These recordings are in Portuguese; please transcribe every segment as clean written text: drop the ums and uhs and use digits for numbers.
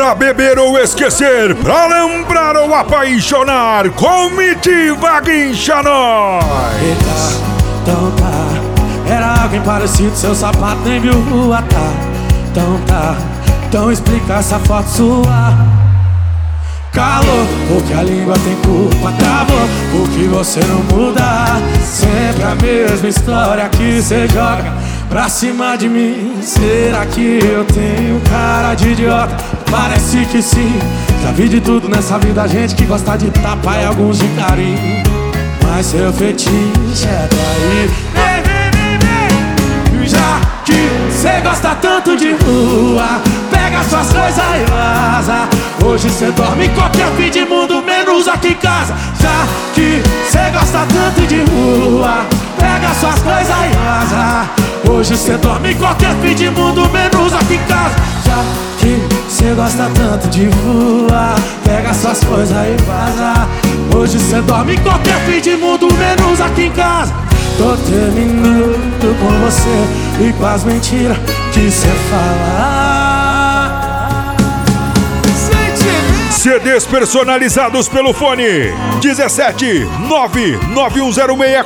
Pra beber ou esquecer, pra lembrar ou apaixonar, Comitiva Guincha Nós. Eita, então tá. Era alguém parecido, seu sapato nem viu rua, tá. Então tá, então explica essa foto sua. Calor, porque a língua tem culpa, travou, porque você não muda. Sempre a mesma história que cê joga pra cima de mim. Será que eu tenho cara de idiota? Parece que sim. Já vi de tudo nessa vida, gente que gosta de tapa e alguns de carinho. Mas seu fetiche é trair. Já que cê gosta tanto de rua, pega suas coisas e vaza. Hoje cê dorme em qualquer fim de mundo, menos aqui em casa. Já que cê gosta tanto de rua, pega suas coisas e vaza. Hoje cê dorme em qualquer fim de mundo, menos aqui em casa. Já que cê gosta tanto de rua, pega suas coisas e vaza. Hoje cê dorme em qualquer fim de mundo, menos aqui em casa. Tô terminando com você e com as mentiras que cê fala. CDs personalizados pelo fone 17 991064171.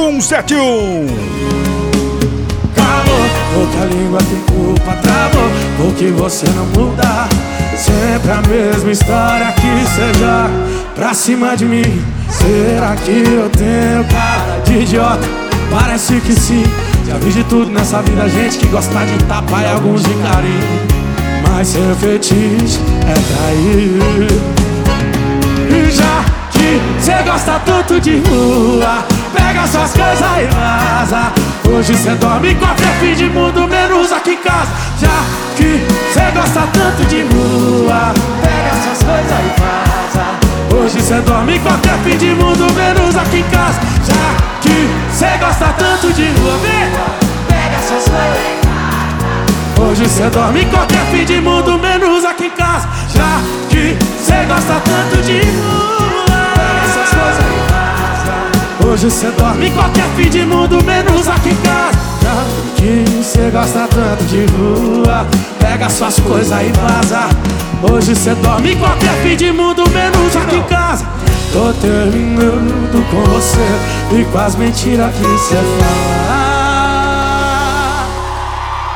Calor, porque a língua tem culpa, travou, porque você não muda. Sempre a mesma história que cê joga pra cima de mim. Será que eu tenho cara de idiota? Parece que sim. Já vi de tudo nessa vida, gente que gosta de tapa e alguns de carinho. Mas seu fetiche é trair. E já que cê gosta tanto de rua, pega suas coisas e vaza. Hoje cê dorme em qualquer fim de mundo, menos aqui em casa. Já que cê gosta tanto de rua, pega suas coisas e vaza. Hoje cê dorme em qualquer fim de mundo, menos aqui em casa. Já que cê gosta tanto de rua, pega suas coisas e vaza. Hoje cê dorme em qualquer fim de mundo, menos aqui em casa. Já que cê gosta tanto de rua, pega suas coisas e vaza. Hoje cê dorme em qualquer fim de mundo, menos aqui em casa. Já que cê gosta tanto de rua, pega suas coisas e vaza. Hoje cê dorme em qualquer fim de mundo, menos aqui em casa. Tô terminando com você e com as mentiras que cê fala.